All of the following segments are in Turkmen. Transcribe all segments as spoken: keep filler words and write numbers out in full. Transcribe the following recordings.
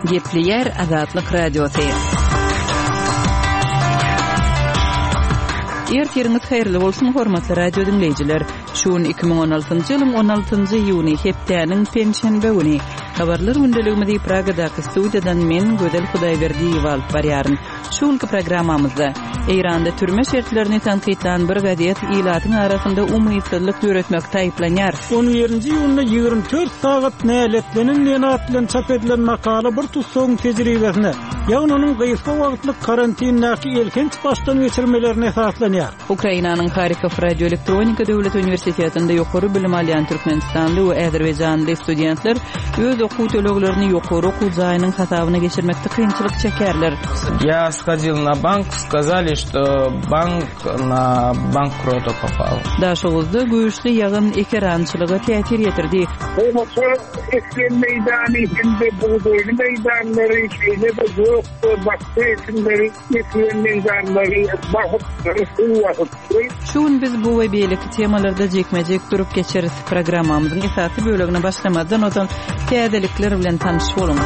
Gepli Azatlyk Radiosu. Ertiriniz hayırlı bolsun hormatly radio dinleyijiler. Şuun iki bin on altyncı ýylyň on altyncı iýuny hepdäniň penşenbe güni. Habarlar gündeligimizi Pragadaky studiýadan men Gödel Hudaýberdiýew alyp barýaryn. Şuňky programmamyzda Eýranda türme şertlerini tanqidlan bir gadet ilatyň arasynda umytsızlyk ýöretmek taýplanýar. on birinji ýylyny ýygrimi dört sagat näletlenen lenat bilen çap edilen makala bir tutsaň tejribesine, ýa-ni onuň gysga wagtlyk karantindaky elkenç başdan geçirmelerine esaslanýar. Ukrainanyň Harkov radioelektronika döwlet universitetinde ýokary bilim alýan Türkmenistanly we Azerbaýjanly studentler öz okuwçylyklaryny ýokary okuw jaýynyň hasabyna geçirmekde kynçylyk çekerler. Я сходил на банк, сказали, что банк на банкрота попал. Daşygyzda güýçli ýagyn ekerançylyga täsir ýetirdi. Bu eski meýdany indi buğdoýly meýdanlary, şeýle de ýok, başga ekinleri, eski meýdanlary bahyp Şuň biz bu we beýleki temalarda jekmejek durup geçeriz. Programmamyzyň esasy bölegine başlamadan odan täzelikler bilen tanyşyp bolun.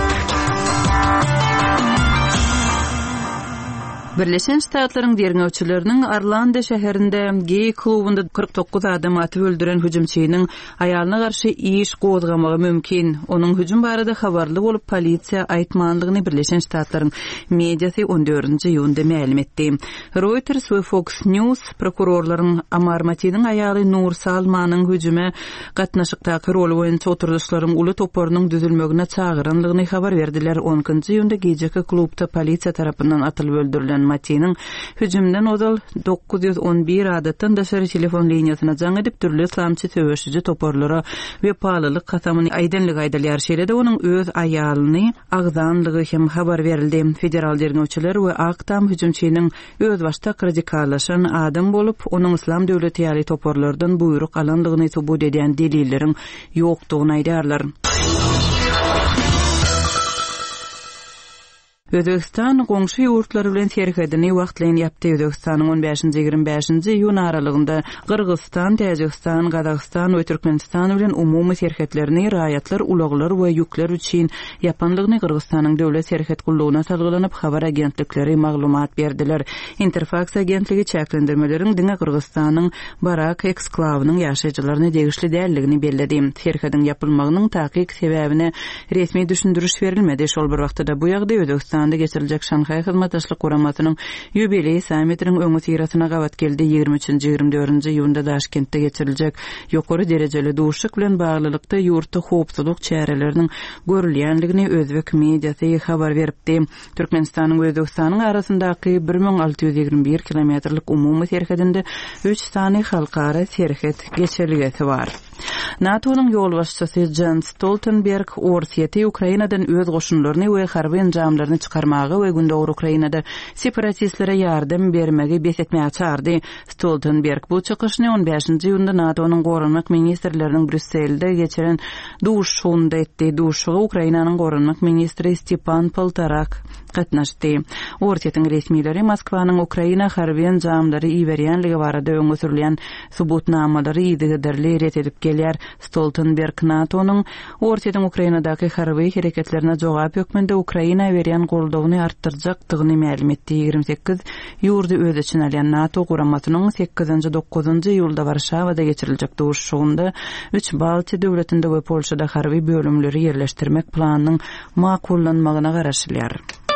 Birleşen Ştatlaryň derňewçileriniň Arlanda şäherinde gey klubunda kırk dokuz adam atyp öldüren hüjümçiniň aýalyna garşy iş gozgamagy mümkin. Onuň hüjüm barada habarly bolup polisiýa aýtmandygyny Birleşen Ştatlaryň mediasy on dördünji iýunda ma'lum etdi. Reuters we Fox News prokurorlaryň Amar Matiniň aýaly Nur Salmanyň hüjüme gatnaşykdaky rol boýunça oturuşlaryň uly toporunyň düzülmegine çağıranlygyny habar berdiler. onuncu iýunda gejeki klubda polisiýa tarapyndan atylyp öldürilen Matiniň hüjümden odal dokuz yüz on bir adatdan daşary telefon liniýasyna jaň edip türlü islamçy töweşici toporlara we paýlylyk kasamyny aýdanlyk aýdalýar şeýlede onuň öz aýalyny agzanlygy hem habar berildi. Federal derňewçiler we Aktam hüjümçiniň öz başta radikallaşan adam bolup onuň islam döwleti ýaly toporlardan buyruk alandygyny subut eden delilleriň ýokdugyny aýdarlar. Özbekistan goňşy ýurtlary bilen serhedini wagtlaýan ýapdy. Özbekistanyň on beşinji ýygrimi beşinji iýun aralygynda Kyrgyzstan, Täjikistan, Gazakistan we Türkmenistan bilen umumy serhetlerini raýatlar, ulaglar we ýükler üçin ýapanlygyny Kyrgyzstanyň döwlet serhet gullugyna salgylanyp habar agentlikleri maglumat berdiler. Interfax agentligi çäklendirmeleriň diňe Kyrgyzstanyň Barak eksklawynyň ýaşaýjylaryna degişli dälligini bellädi. Serhedin ýapylmagynyň takyk sebäbine resmi düşündürüş berilmedi. Şol bir wagtda bu ýagdaý Özbekistan Anda geçiriljek Şanhay hyzmatdaşlyk guramatynyň ýubiley sammitiniň öňü syratyna gawat geldi. ýygrimi üçinji ýygrimi dördünji iýunda Daşkentde geçiriljek ýokary derejeli duşlyk bilen baglylykda ýurtda howpsuzlyk çäreleriniň görülýänligini özbek mediasy habar beripdi. Türkmenistanyň we Özbekistanyň arasyndaky bir miň alty ýüz ýygrimi bir kilometrlik umumy serhedinde üç sany halkara serhed geçerligesi bar. NATO'nun ýol başçysy Jens Stoltenberg Orsiýeti Ukrainadan öz goşunlaryny we harby enjamlaryny çykarmagy we gündäki Ukrainada separatistlere ýardam bermegi besetmäge çağırdy. Stoltenberg bu çykyşyny on beşinji iýunda NATO'nun gorunmak ministrleriniň Brüsselde geçiren duşunda etdi. Duşuga Ukrainanyň gorunmak ministri Stepan Poltorak gatnaşdy. Orsiýetiň resmileri Moskwanyň Ukraina harby enjamlary iýberýänligi barada öňe sürilýän subutnamalary ýa-da ret edip gelýär. Stoltenberg NATO'nun Orsiýetiň Ukrainadaky harby hereketlerine jogap ýokmanda Ukraina berýän goldawyny artdyrjakdygyny ma'lum etdi. ýygrimi sekiz ýurdy öz içine alýan NATO guramatynyň sekizinji dokuzunji iýulda Warşawada geçiriljek duşugynda üç Baltiýa döwletinde we Polşada harby bölümleri ýerleşdirmek planynyň makullanmagyna garaşylýar.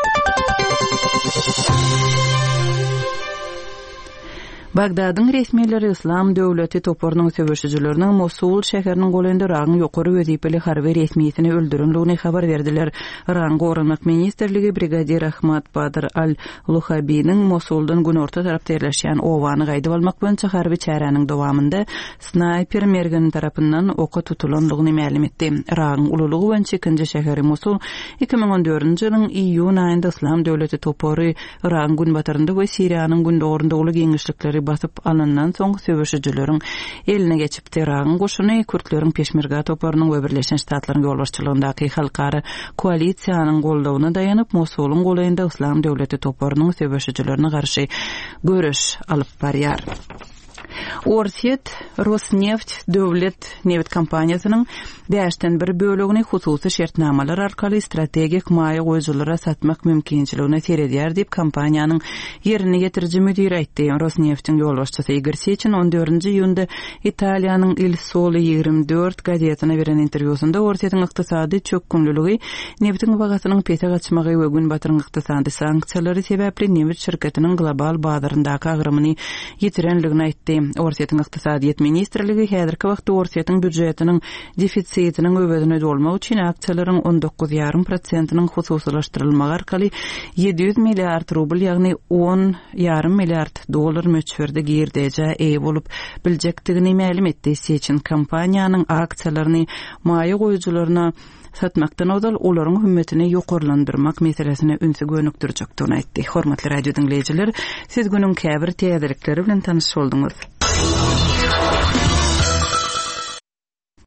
Bagdadyň resmiýetleri İslam döwleti toporunyň söwüşçileriniň Mosul şäheriniň golynda raňy ýokary wezipeli harby resmiýetini öldürenligini habar berdiler. Raň gorunmak ministrligi brigadir Ahmad Badr al-Luhabi'nin Mosuldan günorta tarapda ýerleşýän owany gaýdyp almak boýunça harby çäreniň dowamında snayper mergen tarapyndan oka tutulanlygyny ma'lum etdi. Raň ululugy boýunça ikinji şäheri Mosul iki bin on dördünji ýylyň iýun aýynda İslam döwleti topory Raň gün batarynda we Siriýanyň gündogrunda uly geňişlikleri basyp alyndan soň söwüşçileriň eline geçipdi. Raň goşuny Kürtleriň Peşmerga toporunyň we Birleşen Ştatlaryň ýolbaşçylygyndaky halkara koalisiýanyň goldawyna daýanyp Mosulyň golynda İslam döwleti toporunyň söwüşçilerine garşy görüş alyp barýar. Orset Rosneft döwlet neft kompaniýasynyň beşden bir bölegini hususy şertnamalar arkaly strategik maýa goýjylara satmak mümkinçiligine seredýär diýip kompaniýanyň ýerini getiriji müdiri aýtdy. Rosneft'in ýolbaşçysy Igor Sechin on dördünji ýylda Italiýanyň Il Sole ýygrimi dört gazetyna beren interwýusunda Orset'in ykdysady çökkünlüligi, neftiň bagasynyň pete gaçmagy we gün batyryn ykdysady sanksiýalary sebäpli neft şirketiniň global bazaryndaky agrymyny ýitirenligini aýtdy. Orset'in ykdysadyýet ministrligi häzirki wagtda Orset'in büdjetiniň defisitiniň öwedine dolmak üçin aksiýalaryň on dokuz ýarym prosentynyň hususlaşdyrylmagy arkaly ýedi ýüz milliard rubl, ýagny on ýarym milliard dollar möçberde girdeje eýe bolup biljekdigini ma'lum etdi. Seçin kompaniýanyň aksiýalaryny maýa goýjylaryna satmakdan odal olaryň hümmetini ýokarlandyrmak meselesine ünsü gönükdirjekdigini aýtdy. Hormatly radio dinleýijiler, siz günüň käbir täzelikleri bilen tanyş boldyňyz.